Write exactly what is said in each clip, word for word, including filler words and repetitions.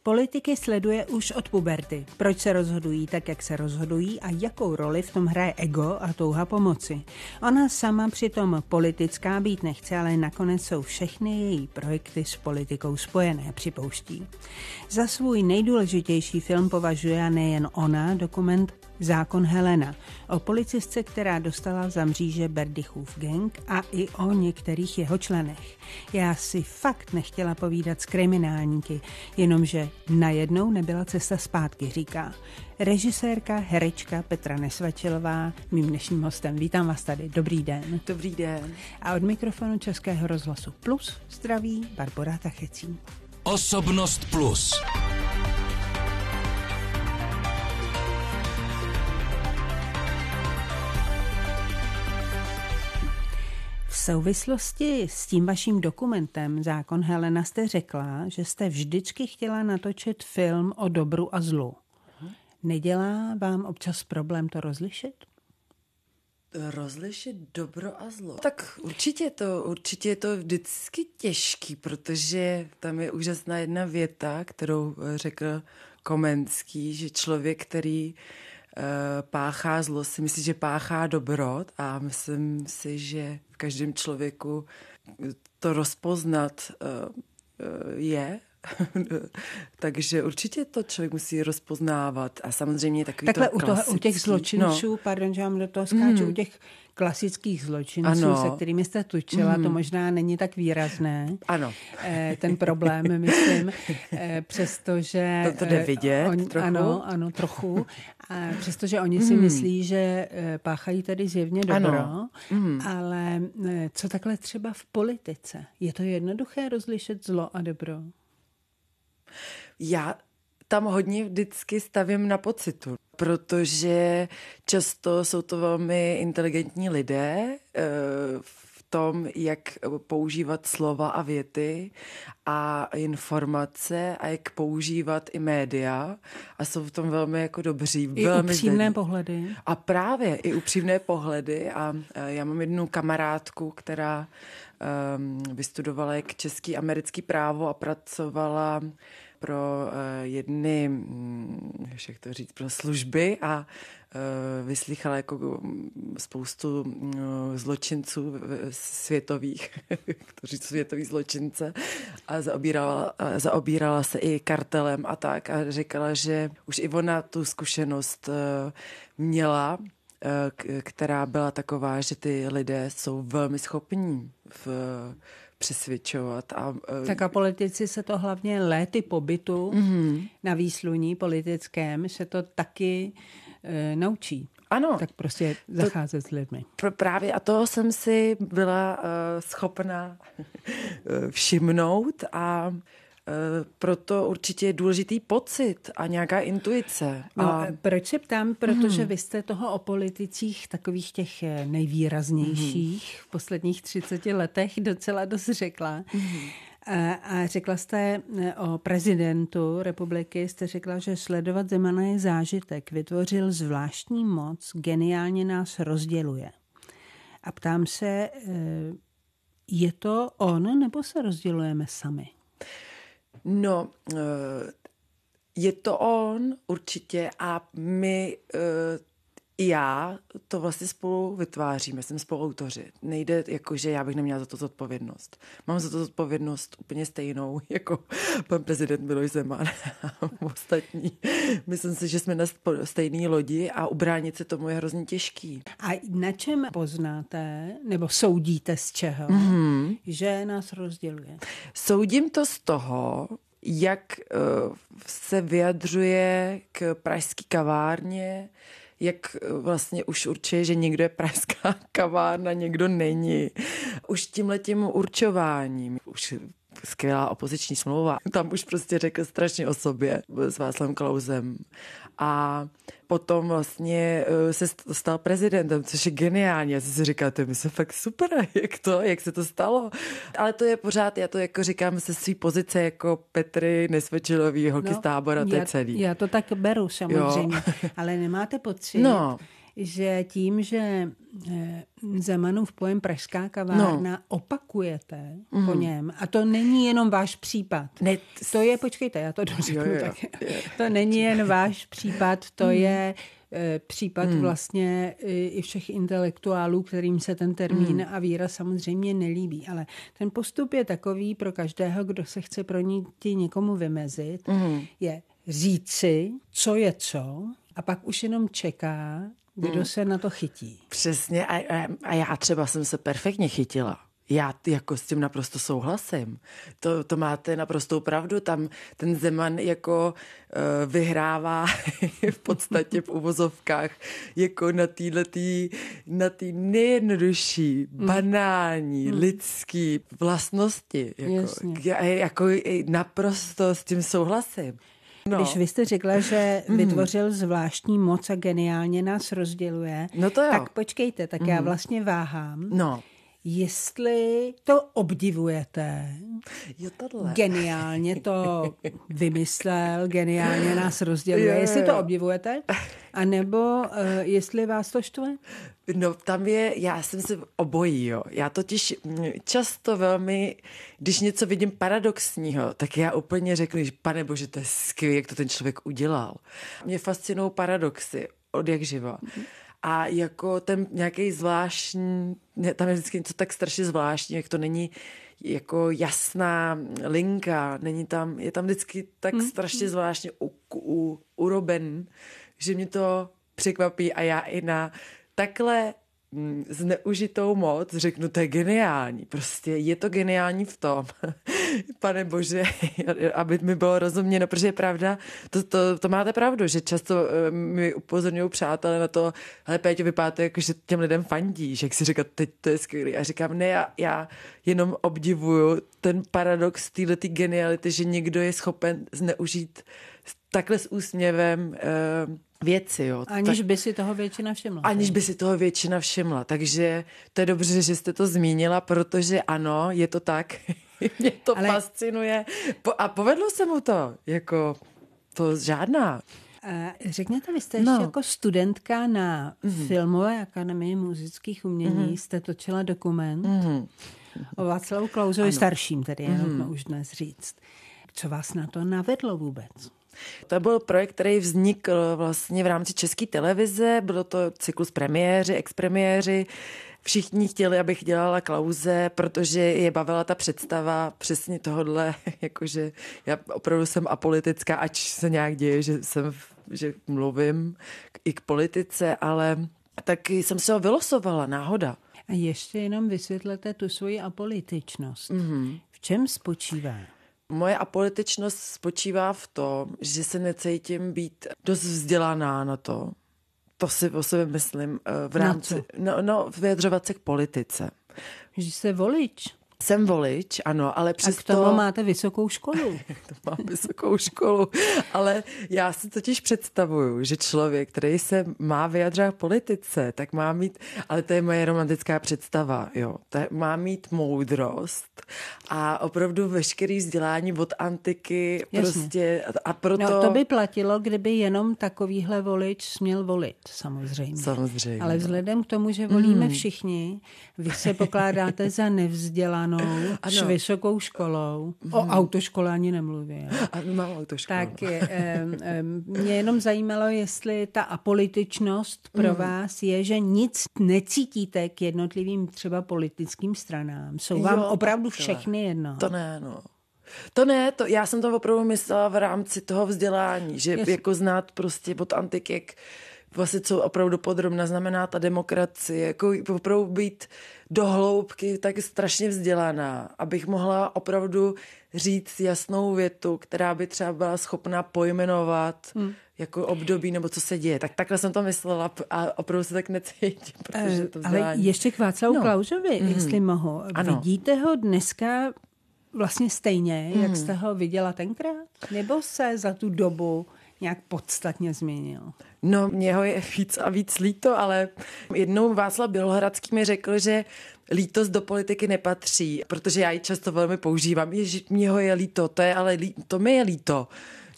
Politiky sleduje už od puberty. Proč se rozhodují tak, jak se rozhodují a jakou roli v tom hraje ego a touha pomoci. Ona sama přitom politická být nechce, ale nakonec jsou všechny její projekty s politikou spojené, připouští. Za svůj nejdůležitější film považuje nejen ona dokument Zákon Helena o policistce, která dostala za mříže Berdychův gang a i o některých jeho členech. Já si fakt nechtěla povídat s kriminálníky, jenomže najednou nebyla cesta zpátky, říká režisérka, herečka Petra Nesvačilová, mým dnešním hostem. Vítám vás tady. Dobrý den. Dobrý den. A od mikrofonu Českého rozhlasu Plus zdraví Barbora Tachecí. Osobnost Plus. V souvislosti s tím vaším dokumentem Zákon Helena jste řekla, že jste vždycky chtěla natočit film o dobru a zlu. Nedělá vám občas problém to rozlišit? Rozlišit dobro a zlo? Tak určitě, to, určitě je to vždycky těžký, protože tam je úžasná jedna věta, kterou řekl Komenský, že člověk, který páchá zlo, si myslí, že páchá dobro, a myslím si, že v každém člověku to rozpoznat je. Takže určitě to člověk musí rozpoznávat a samozřejmě takový Takhle to u, toho, u těch zločinců, no. pardon, že vám do toho skáču, mm. u těch klasických zločinců, ano. se kterými jste tučila, mm. to možná není tak výrazné. Ano. Eh, ten problém, myslím, eh, přestože... To, to jde vidět eh, on, trochu. Ano, ano, trochu. A přestože oni si mm. myslí, že eh, páchají tady zjevně dobro, mm. ale eh, co takhle třeba v politice? Je to jednoduché rozlišit zlo a dobro? Já tam hodně vždycky stavím na pocitu, protože často jsou to velmi inteligentní lidé v tom, jak používat slova a věty a informace a jak používat i média a jsou v tom velmi jako dobří. I velmi upřímné zde... pohledy. A právě i upřímné pohledy a já mám jednu kamarádku, která um, vystudovala jak český americký právo a pracovala pro uh, jedny, um, jak to říct, pro služby a uh, vyslýchala jako spoustu uh, zločinců světových, to říct světový zločince a zaobírala, uh, zaobírala se i kartelem a tak a říkala, že už i ona tu zkušenost uh, měla, uh, která byla taková, že ty lidé jsou velmi schopní v přesvědčovat. A, tak a politici se to hlavně léty pobytu mm-hmm. na výsluní politickém se to taky e, naučí. Ano. Tak prostě zacházet to, s lidmi. Pr- právě a toho jsem si byla uh, schopna všimnout a proto určitě je důležitý pocit a nějaká intuice. No, a... Proč se ptám? Protože hmm. vy jste toho o politicích takových těch nejvýraznějších hmm. v posledních třiceti letech docela dost řekla. Hmm. A, a řekla jste o prezidentu republiky, jste řekla, že sledovat Zemana je zážitek. Vytvořil zvláštní moc, geniálně nás rozděluje. A ptám se, je to on, nebo se rozdělujeme sami? No, je to on určitě a my, i já, to vlastně spolu vytváříme, jsem spoluautoři. Nejde jako, že já bych neměla za to zodpovědnost. Mám za to zodpovědnost úplně stejnou, jako pan prezident Miloš Zeman a ostatní. Myslím si, že jsme na stejné lodi a ubránit se tomu je hrozně těžký. A na čem poznáte, nebo soudíte z čeho, mm-hmm. že nás rozděluje? Soudím to z toho, jak uh, se vyjadřuje k pražské kavárně, jak vlastně už určuje, že někdo je pražská kavárna, někdo není. Už tímhletím určováním, už skvělá opoziční smlouva, tam už prostě řekl strašně o sobě s Václavem Klausem. A potom vlastně se stal prezidentem, což je geniální. Já si říkám, to je myslím fakt super, jak to, jak se to stalo. Ale to je pořád, já to jako říkám se svý pozice jako Petry Nesvačilový, holky no, z Tábora, to já, je celý. Já to tak beru samozřejmě, jo. Ale nemáte pocit, no. že tím, že Zemanův pojem Pražská kavárna no. opakujete mm. po něm, a to není jenom váš případ. Ne, to je, počkejte, já to dořeknu jo, jo, tak. Jo. To není jen váš případ, to mm. je e, případ mm. vlastně i všech intelektuálů, kterým se ten termín mm. a výraz samozřejmě nelíbí. Ale ten postup je takový pro každého, kdo se chce pro ní někomu vymezit, mm. je říci, co je co, a pak už jenom čeká, kdo hmm. se na to chytí. Přesně a, a, a já třeba jsem se perfektně chytila. Já jako s tím naprosto souhlasím. To, to máte naprostou pravdu. Tam ten Zeman jako uh, vyhrává v podstatě v uvozovkách jako na této na tý nejjednodušší, mm. banální, mm. lidský vlastnosti. Jako, já, jako naprosto s tím souhlasím. No. Když vy jste řekla, že mm. vytvořil zvláštní moc a geniálně nás rozděluje, no to jo. tak počkejte, tak mm. já vlastně váhám. No. Jestli to obdivujete, jo, tohle. Geniálně to vymyslel, geniálně nás rozděluje, jo, jestli to obdivujete, anebo uh, jestli vás to štve? No tam je, já jsem se obojí, jo. Já totiž často velmi, když něco vidím paradoxního, tak já úplně řeknu, že pane bože, to je skvělé, jak to ten člověk udělal. Mě fascinují paradoxy, od jak živa. A jako ten nějaký zvláštní, tam je vždycky něco tak strašně zvláštní, jak to není jako jasná linka, není tam, je tam vždycky tak hmm. strašně zvláštně u, u, uroben, že mě to překvapí a já i na takhle zneužitou moc řeknu, to je geniální. Prostě je to geniální v tom, pane bože, aby mi bylo rozuměno, protože je pravda, to, to, to máte pravdu, že často mi upozorňují přátelé na to, hele Péťo, vypadáte jako, že těm lidem fandíš, jak si říkat, teď to je skvělý. A říkám, ne, já, já jenom obdivuju ten paradox této geniality, že někdo je schopen zneužít takhle s úsměvem uh, věci. Jo. Aniž tak, by si toho většina všimla. Aniž by si toho většina všimla. Takže to je dobře, že jste to zmínila, protože ano, je to tak. Mě to Ale... fascinuje. Po, a povedlo se mu to. Jako to žádná. A řekněte, vy jste no. ještě jako studentka na mm-hmm. Filmové akademii muzických umění, mm-hmm. jste točila dokument mm-hmm. o Václavu Klausovi starším, tedy je mm-hmm. nutno už dnes říct. Co vás na to navedlo vůbec? To byl projekt, který vznikl vlastně v rámci České televize, bylo to cyklus premiéři, expremiéři. Všichni chtěli, abych dělala Klause, protože je bavila ta představa přesně tohodle, jakože já opravdu jsem apolitická, ať se nějak děje, že jsem, že mluvím i k politice, ale taky jsem se ho vylosovala, náhoda. A ještě jenom vysvětlete tu svoji apolitičnost. Mm-hmm. V čem spočívá? Moje apolitičnost spočívá v tom, že se necítím být dost vzdělaná na to. To si o sobě myslím v rámci, no, no, vyjadřovat se k politice. Že jste volič. Jsem volič, ano, ale přesto... A k tomu máte vysokou školu. To mám vysokou školu, ale já si totiž představuju, že člověk, který se má vyjadřovat v politice, tak má mít, ale to je moje romantická představa, jo, tak má mít moudrost a opravdu veškerý vzdělání od antiky. Jasně. Prostě a proto... No to by platilo, kdyby jenom takovýhle volič směl volit, samozřejmě. Samozřejmě. Ale vzhledem k tomu, že volíme mm. všichni, vy se pokládáte za nevzdělanou s vysokou školou. Mm. O autoškole ani nemluvím. A mám autoškolu. Tak je, e, e, mě jenom zajímalo, jestli ta apolitičnost pro mm. vás je, že nic necítíte k jednotlivým třeba politickým stranám. Jsou vám jo, opravdu všechny jedno. To ne, no. To ne, to, já jsem to opravdu myslela v rámci toho vzdělání, že yes. jako znát prostě od antiky, jak vlastně co opravdu podrobná znamená ta demokracie, jako opravdu být do hloubky tak strašně vzdělaná, abych mohla opravdu říct jasnou větu, která by třeba byla schopná pojmenovat hmm. jako období nebo co se děje. Tak takhle jsem to myslela a opravdu se tak necítím, protože to vzdělání... Ale ještě k Václavu no. Klausovi, mm-hmm. jestli mohu. Ano. Vidíte ho dneska vlastně stejně, mm. jak jste ho viděla tenkrát? Nebo se za tu dobu nějak podstatně změnil? No, mě ho je víc a víc líto, ale jednou Václav Bělohradský mi řekl, že lítost do politiky nepatří, protože já ji často velmi používám. Ježi, mě ho je líto, to je ale lí, to mi je líto,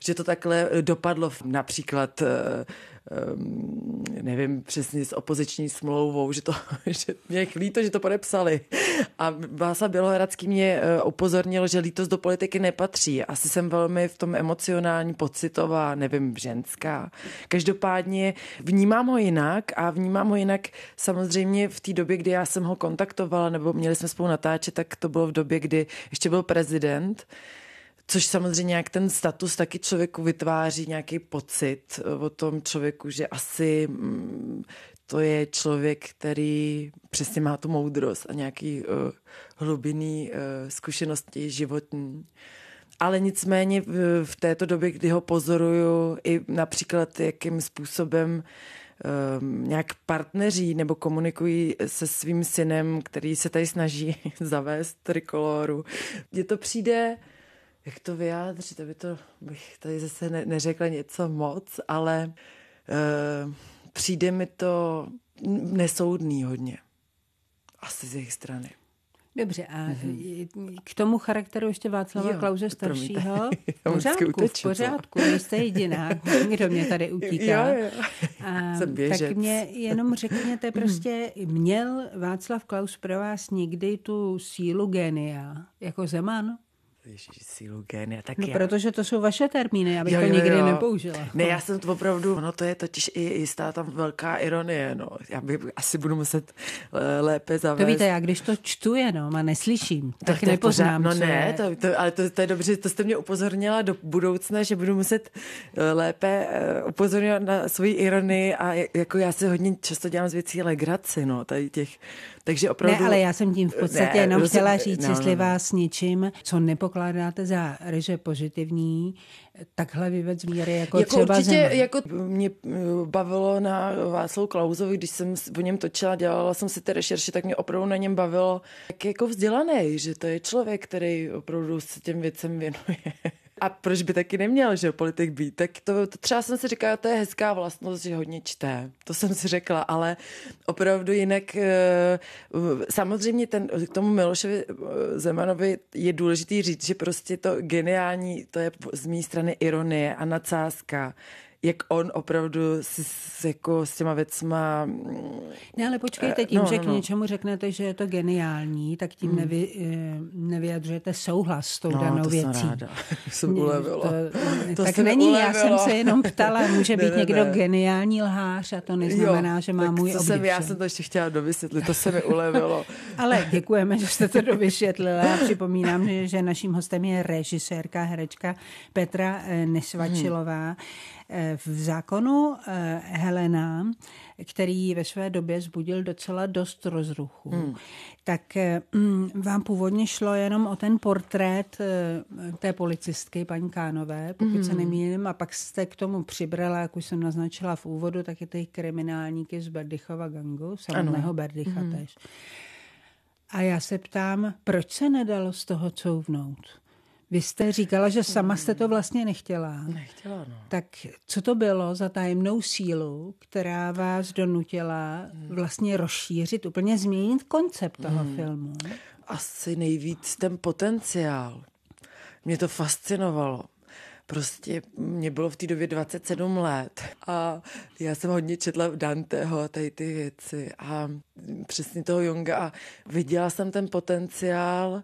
že to takhle dopadlo například Um, nevím přesně s opoziční smlouvou, že to, že mě je líto, že to podepsali. A Václav Bělohradský mě uh, upozornil, že lítost do politiky nepatří. Asi jsem velmi v tom emocionální, pocitová, nevím, ženská. Každopádně vnímám ho jinak a vnímám ho jinak samozřejmě v té době, kdy já jsem ho kontaktovala, nebo měli jsme spolu natáčet, tak to bylo v době, kdy ještě byl prezident. Což samozřejmě nějak ten status taky člověku vytváří nějaký pocit o tom člověku, že asi to je člověk, který přesně má tu moudrost a nějaký uh, hlubinný uh, zkušenosti životní. Ale nicméně v, v této době, kdy ho pozoruju i například jakým způsobem um, nějak partneří nebo komunikují se svým synem, který se tady snaží zavést trikoloru, mně to přijde... Jak to vyjádřit, aby to bych tady zase ne, neřekla něco moc, ale uh, přijde mi to nesoudný hodně. Asi z jejich strany. Dobře, a mm-hmm. k tomu charakteru ještě Václava jo, Klause staršího. V pořádku, v pořádku, nejste jediná, kdo mě tady utíká. Jo, jo. A tak mě jenom řekněte, prostě měl Václav Klaus pro vás někdy tu sílu génia jako Zeman? Ježiši, sílu génia, tak no, já... protože to jsou vaše termíny, abych jo, to jo, nikdy jo. nepoužila. Ne, já jsem to opravdu, no to je totiž i jistá tam velká ironie, no. Já bych asi budu muset lépe zavést. To víte, já když to čtu jenom a neslyším, tak, tak nepoznám, No co ne, je. to, to, ale to, to je dobře, to jste mě upozornila do budoucna, že budu muset lépe upozorňovat na svoji ironii a jako já si hodně často dělám z věcí legraci, no, tady těch, takže opravdu... Ne, ale já jsem tím v podstatě ne, jenom chtěla říct, no, jestli no. vás něčím, co nepokládáte za ryže pozitivní, takhle vyved z míry jako, jako třeba určitě, Zeman. jako mě bavilo na Václavu Klausovi, když jsem o něm točila, dělala jsem si ty rešerše, tak mě opravdu na něm bavilo, jak je jako vzdělaný, že to je člověk, který opravdu se těm věcem věnuje. A proč by taky neměl, že politik být? Tak to, to třeba jsem si říkala, to je hezká vlastnost, že hodně čte. To jsem si řekla, ale opravdu jinak samozřejmě ten, k tomu Milošovi Zemanovi je důležitý říct, že prostě to geniální, to je z mé strany ironie a nadsázka. Jak on opravdu si s, jako s těma věcma... Ne, ale počkejte, tím, no, že no, k no. něčemu řeknete, že je to geniální, tak tím hmm. nevy, nevyjadřujete souhlas s tou no, danou to věcí. jsem ráda. jsem ulevilo. To, to tak se není, ulevilo. Já jsem se jenom ptala, může být ne, ne, někdo ne. geniální lhář a to neznamená, jo, že má můj obdiv. Jsem, já jsem to ještě chtěla dovysvětlit, to se mi ulevilo. Ale děkujeme, že jste to dovysvětlila. Já připomínám, že, že naším hostem je režisérka, herečka Petra Nesvačilová. Hmm. V zákonu Helena, který ve své době vzbudil docela dost rozruchu, hmm. tak vám původně šlo jenom o ten portrét té policistky, paní Kánové, pokud hmm. se nemýlím, a pak jste k tomu přibrala, jak už jsem naznačila v úvodu, taky ty kriminálníky z Berdychova gangu, samotného Berdycha hmm. tež. A já se ptám, proč se nedalo z toho couvnout? Vy jste říkala, že sama jste to vlastně nechtěla. Nechtěla, no. Tak co to bylo za tajemnou sílu, která vás donutila vlastně rozšířit, úplně změnit koncept toho hmm. filmu? Asi nejvíc ten potenciál. Mě to fascinovalo. Prostě mě bylo v té době dvacet sedm let a já jsem hodně četla Danteho a tady ty věci a přesně toho Junga a viděla jsem ten potenciál,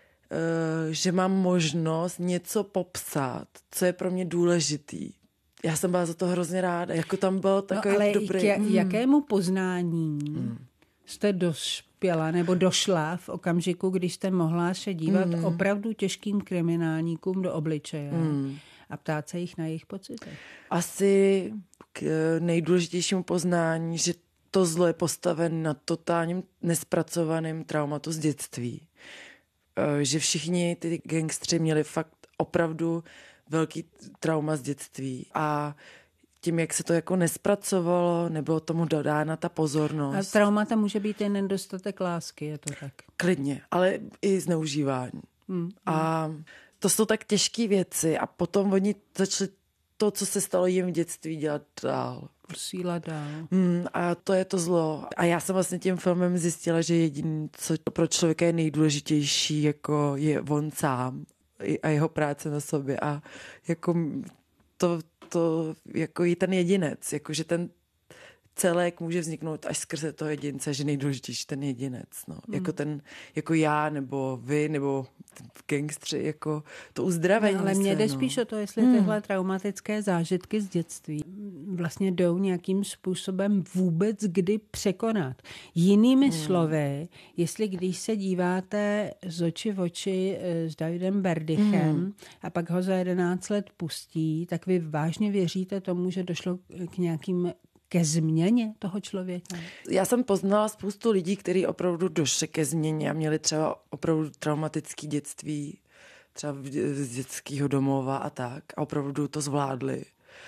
že mám možnost něco popsat, co je pro mě důležitý. Já jsem byla za to hrozně ráda. Jako tam byl takový no, ale dobrý... k jakému poznání hmm. jste dospěla nebo došla v okamžiku, když jste mohla se dívat hmm. opravdu těžkým kriminálníkům do obličeje hmm. a ptát se jich na jejich pocity? Asi k nejdůležitějšímu poznání, že to zlo je postaven na totálním nespracovaném traumatu z dětství. Že všichni ty gangstři měli fakt opravdu velký trauma z dětství a tím, jak se to jako nespracovalo, nebylo tomu dodána ta pozornost. A traumata může být i nedostatek lásky, je to tak? Klidně, ale i zneužívání. Hmm. A to jsou tak těžké věci a potom oni začali to, co se stalo jim v dětství, dělat dál. Síla dál. Hmm, a to je to zlo. A já jsem vlastně tím filmem zjistila, že jediné, co pro člověka je nejdůležitější, jako je on sám a jeho práce na sobě. A jako to, to jako i ten jedinec, jakože ten celek může vzniknout až skrze toho jedince, že nejdůležitější ten jedinec, no. Hmm. Jako ten, jako já, nebo vy, nebo gangstři, jako to uzdravení. No, ale mně jde no. spíš o to, jestli hmm. tyhle traumatické zážitky z dětství vlastně jdou nějakým způsobem vůbec kdy překonat. Jinými hmm. slovy, jestli když se díváte z oči v oči s Davidem Berdychem hmm. a pak ho za jedenáct let pustí, tak vy vážně věříte tomu, že došlo k nějakým ke změně toho člověka? Já jsem poznala spoustu lidí, kteří opravdu došli ke změně a měli třeba opravdu traumatické dětství, třeba z dětského domova a tak, a opravdu to zvládli.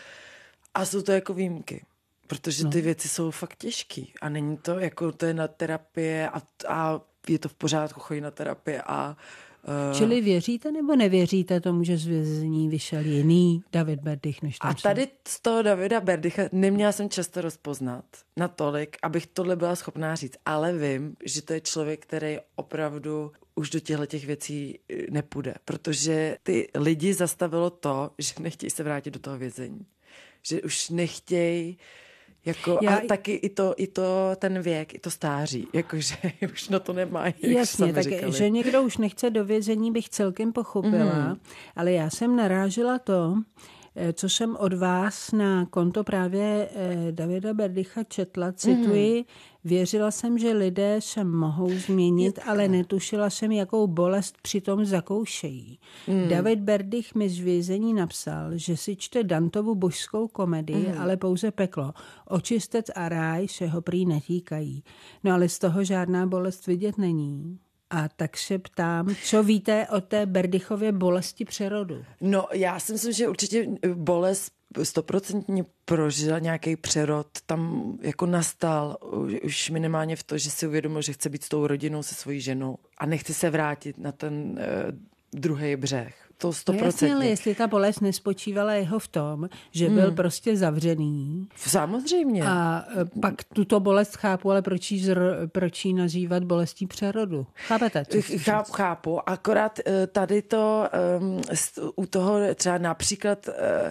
A jsou to jako výjimky, protože ty no. věci jsou fakt těžký a není to jako, to je na terapie a, a je to v pořádku, chodí na terapie a Čili věříte nebo nevěříte tomu, že z vězení vyšel jiný David Berdych než tam? A tady z toho Davida Berdycha neměla jsem často rozpoznat natolik, abych tohle byla schopná říct, ale vím, že to je člověk, který opravdu už do těchto těch věcí nepůjde, protože ty lidi zastavilo to, že nechtějí se vrátit do toho vězení. Že už nechtějí Jako, Já, a taky i to, i to ten věk, i to stáří, jakože už na to nemá. Jasně, tak říkali. Že někdo už nechce do vězení, bych celkem pochopila, mm. ale já jsem narážela to, co jsem od vás na konto právě Davida Berdycha četla, cituji, mm. věřila jsem, že lidé se mohou změnit, Jitka. ale netušila jsem, jakou bolest přitom zakoušejí. Mm. David Berdych mi z vězení napsal, že si čte Dantovu božskou komedii, mm. ale pouze peklo. Očistec a ráj se ho prý netýkají. No ale z toho žádná bolest vidět není. A tak se ptám, co víte o té Berdychově bolesti přerodu? No, já si myslím, že určitě bolest stoprocentně prožil nějaký přerod, tam jako nastal už minimálně v to, že si uvědomil, že chce být s tou rodinou, se svojí ženou a nechce se vrátit na ten uh, druhý břeh. To stoprocentně. No jasně, ale jestli ta bolest nespočívala jeho v tom, že byl hmm. prostě zavřený. Samozřejmě. A pak tuto bolest chápu, ale proč jí, zr, proč jí nazývat bolestí přerodu? Chápete? Chápu, chápu. Akorát tady to um, u toho třeba například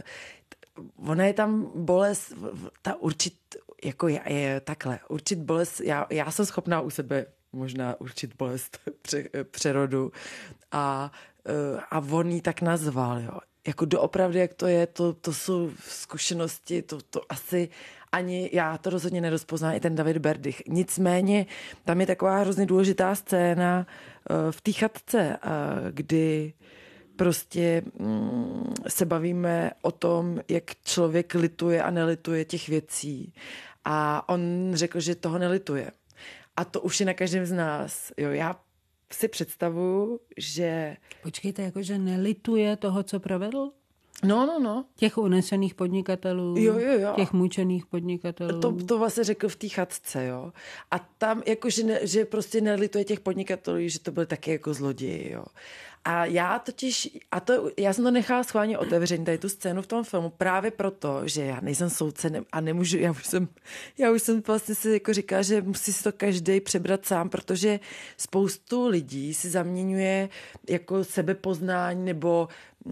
uh, ona je tam bolest, ta určit, jako je, je takhle, určit bolest, já, já jsem schopná u sebe možná určit bolest pře, přerodu a a on jí tak nazval, jo. Jako doopravdy, jak to je, to, to jsou zkušenosti, to, to asi ani já to rozhodně nerozpoznám, i ten David Berdych. Nicméně tam je taková hrozně důležitá scéna v té chatce, kdy prostě mm, se bavíme o tom, jak člověk lituje a nelituje těch věcí. A on řekl, že toho nelituje. A to už je na každém z nás. Jo, já si představuju, že... Počkejte, jakože nelituje toho, co provedl? No, no, no. Těch unesených podnikatelů, jo, jo, jo. těch mučených podnikatelů. To, to vlastně řekl v té chatce, jo. A tam jakože ne, že prostě nelituje těch podnikatelů, že to byly taky jako zloději, jo. A já totiž, a to, já jsem to nechala schválně otevřený, tady tu scénu v tom filmu, právě proto, že já nejsem soudce a nemůžu, já už jsem, já už jsem vlastně si jako říkala, že musí si to každý přebrat sám, protože spoustu lidí si zaměňuje jako sebepoznání nebo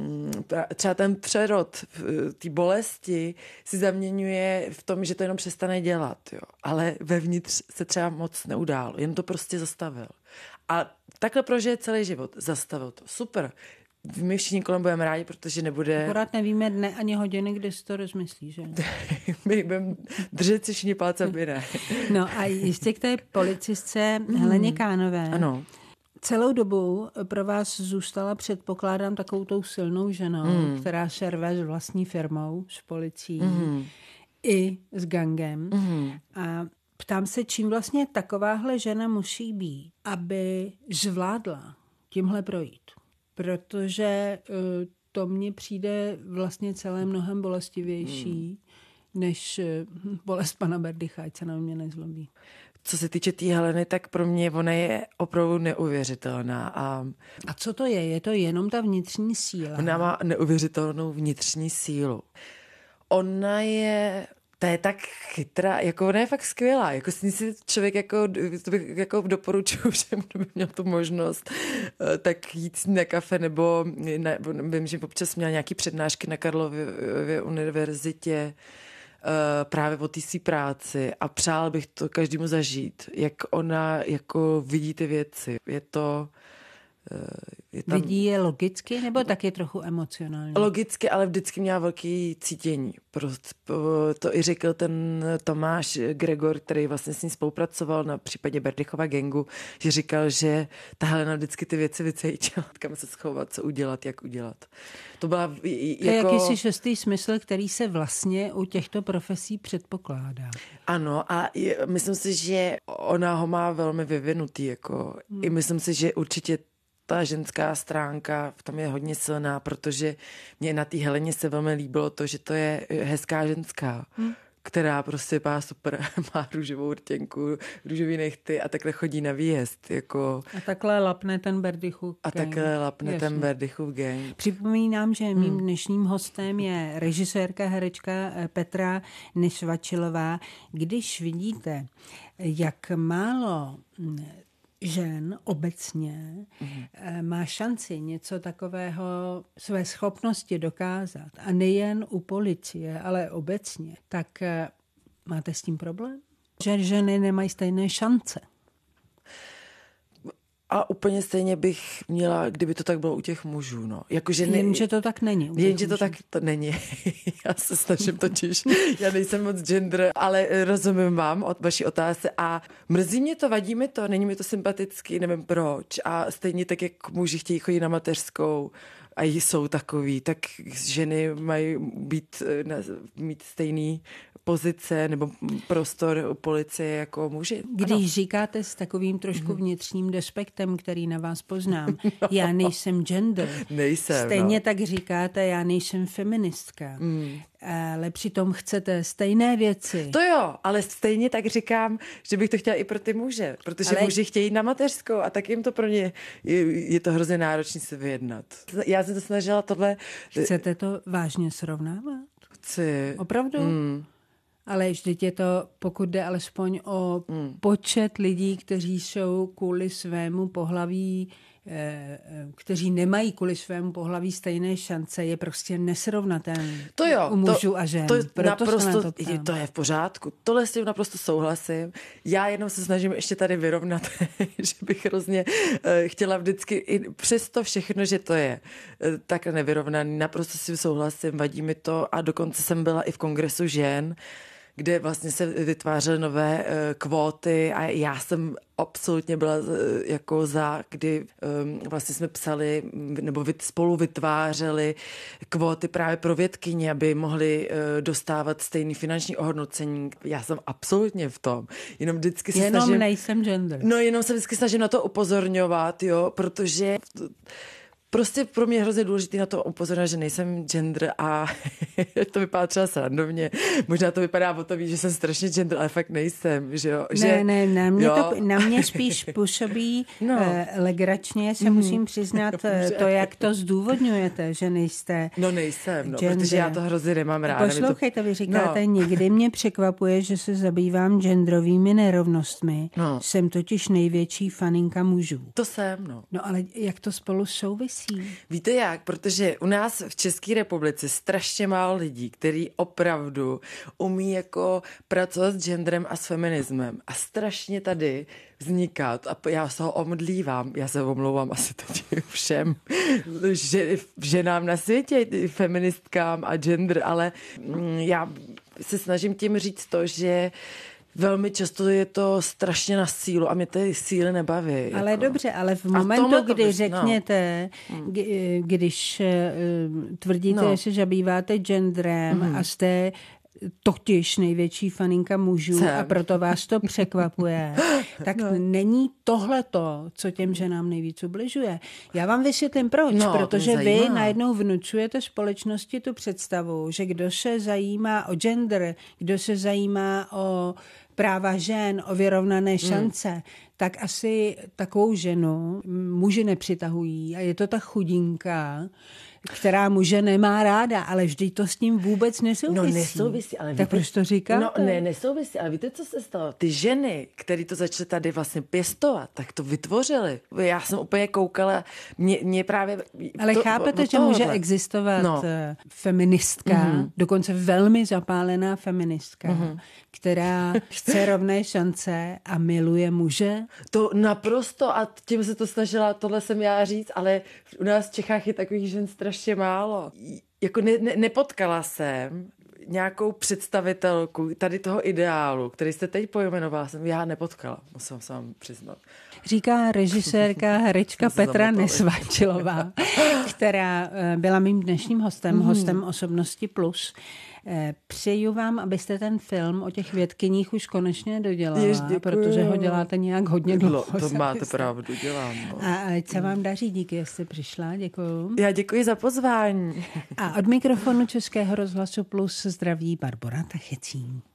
třeba ten přerod té bolesti si zaměňuje v tom, že to jenom přestane dělat, jo. Ale vevnitř se třeba moc neudálo, jen to prostě zastavil. A takhle prožije celý život. Zastavil to. Super. My všichni kolem budeme rádi, protože nebude... Akorát nevíme dne ani hodiny, kdy si to rozmyslí, že? My budeme držet si všichni palce, aby ne. No a ještě k té policistce mm. Heleně Kánové. Ano. Celou dobu pro vás zůstala, předpokládám, takovou tou silnou ženou, mm. která se rve s vlastní firmou, s policií mm. i s gangem. Mm. A ptám se, čím vlastně takováhle žena musí být, aby zvládla tímhle projít. Protože uh, to mně přijde vlastně celé mnohem bolestivější, hmm. než uh, bolest pana Berdycha, ať se na mě nezlobí. Co se týče té tý Heleny, tak pro mě ona je opravdu neuvěřitelná. A... a co to je? Je to jenom ta vnitřní síla? Ona má neuvěřitelnou vnitřní sílu. Ona je Ta je tak chytrá, jako ona je fakt skvělá, jako s ní si člověk jako, to bych jako doporučuji všem, kdo by měl tu možnost, tak jít s ní na kafe, nebo na, vím, že občas měla nějaký přednášky na Karlově univerzitě, právě o té své práci a přál bych to každému zažít, jak ona jako vidí ty věci. Je to... Je tam... Vidí je logicky, nebo tak je trochu emocionální? Logicky, ale vždycky měla velký cítění. Prostě to i řekl ten Tomáš Gregor, který vlastně s ní spolupracoval na případě Berdychova gangu, že říkal, že ta Helena vždycky ty věci vycítila, kam se schovat, co udělat, jak udělat. To byla jako... To je jakýsi šestý smysl, který se vlastně u těchto profesí předpokládá. Ano, a je, myslím si, že ona ho má velmi vyvinutý. Jako. Hmm. I myslím si, že určitě ta ženská stránka v tom je hodně silná, protože mě na té Heleně se velmi líbilo to, že to je hezká ženská, hmm. která prostě má super, má růžovou rtěnku, růžový nechty a takhle chodí na výjezd. Jako... A takhle lapne ten Berdychův gang. A takhle lapne Jasně. ten Berdychův gang. Připomínám, že mým hmm. dnešním hostem je režisérka, herečka Petra Nešvačilová. Když vidíte, jak málo žen obecně mm. má šanci něco takového, své schopnosti dokázat, a nejen u policie, ale obecně, tak máte s tím problém? Že ženy nemají stejné šance? A úplně stejně bych měla, kdyby to tak bylo u těch mužů. No. Jako, že ne... Jen, že to tak není. Jen, že to tak to není. Já se snažím totiž, já nejsem moc gender, ale rozumím vám od vaší otázce a mrzí mě to, vadí mi to, není mi to sympatický, nevím proč. A stejně tak, jak muži chtějí chodit na mateřskou a jsou takový, tak ženy mají být, mít stejný pozice nebo prostor policie jako muži. Když ano. říkáte s takovým trošku vnitřním despektem, který na vás poznám, no. já nejsem gender. Nejsem, Stejně no. tak říkáte, já nejsem feministka. Mm. Ale přitom chcete stejné věci. To jo, ale stejně tak říkám, že bych to chtěla i pro ty muže, protože ale... muži chtějí jít na mateřskou a tak jim to pro ně je, je to hrozně náročné se vyjednat. Já jsem to snažila tohle... Chcete to vážně srovnávat? Chci. Opravdu? Mm. Ale vždyť je to, pokud jde alespoň o mm. počet lidí, kteří jsou kvůli svému pohlaví, kteří nemají kvůli svému pohlaví stejné šance, je prostě nesrovnatelný to jo, u mužů to, a žen. To, Proto naprosto, to, je, to je v pořádku. Tohle s tím naprosto souhlasím. Já jenom se snažím ještě tady vyrovnat, že bych hrozně uh, chtěla vždycky, i přesto všechno, že to je uh, tak nevyrovnaný, naprosto si souhlasím, vadí mi to a dokonce jsem byla i v kongresu žen, kde vlastně se vytvářely nové uh, kvóty a já jsem absolutně byla uh, jako za, kdy um, vlastně jsme psali nebo vyt, spolu vytvářeli kvóty právě pro vědkyně, aby mohly uh, dostávat stejný finanční ohodnocení. Já jsem absolutně v tom. Jenom vždycky se jenom snažím... nejsem gender. No jenom se vždycky snažím na to upozorňovat, jo, protože... Prostě pro mě je hrozně důležité na to upozornit, že nejsem gender a to vypadá třeba srandovně. Možná to vypadá o to víc, že jsem strašně gender, ale fakt nejsem. Že jo? Že, ne, ne, na mě, to, na mě spíš působí no. eh, legračně, se mm. musím přiznat to, jak to zdůvodňujete, že nejste No nejsem, no, protože já to hrozně nemám ráda. Poslouchejte, to... vy říkáte, no. někdy mě překvapuje, že se zabývám genderovými nerovnostmi. No. Jsem totiž největší faninka mužů. To jsem, no. No ale jak to spolu souvisí? Víte jak? Protože u nás v České republice strašně málo lidí, kteří opravdu umí jako pracovat s genderem a s feminismem. A strašně tady vzniká, a já se ho omdlívám, já se omlouvám asi teď všem že, ženám na světě, feministkám a gender, ale já se snažím tím říct to, že velmi často je to strašně na sílu a mě ty síly nebaví. Ale jako. dobře, ale v momentu, kdy bys, řekněte, no. když uh, tvrdíte, no. že se zabýváte genderem mm. a jste totiž největší faninka mužů Jsem. a proto vás to překvapuje, tak no. není tohleto, co těm ženám nejvíc ubližuje. Já vám vysvětlím proč, no, protože vy najednou vnucujete společnosti tu představu, že kdo se zajímá o gender, kdo se zajímá o práva žen, o vyrovnané šance, hmm. tak asi takovou ženu muži nepřitahují a je to ta chudinka, která muže nemá ráda, ale vždy to s tím vůbec nesouvisí. No nesouvisí, ale tak víte, proč to říkáte? No ne, nesouvisí, ale víte, co se stalo? Ty ženy, které to začaly tady vlastně pěstovat, tak to vytvořily. Já jsem úplně koukala, mě, mě právě... Ale to, chápete, že tohohle. může existovat no. feministka, mm-hmm. dokonce velmi zapálená feministka, mm-hmm. která chce rovné šance a miluje muže? To naprosto a tím se to snažila, tohle jsem já říct, ale u nás v Čechách je takových žen strašně málo. Jako ne, ne, nepotkala jsem nějakou představitelku tady toho ideálu, který jste teď pojmenovala, jsem já nepotkala, musím se vám přiznat. Říká režisérka, herečka Petra Nesváčilová, která byla mým dnešním hostem, mm. hostem Osobnosti plus. Přeju vám, abyste ten film o těch vědkyních už konečně dodělala, Jež, protože ho děláte nějak hodně dlouho. To máte pravdu, dělám. No. A ať se vám daří, díky, že jste přišla, děkuju. Já děkuji za pozvání. A od mikrofonu Českého rozhlasu Plus zdraví Barbora Tachecí.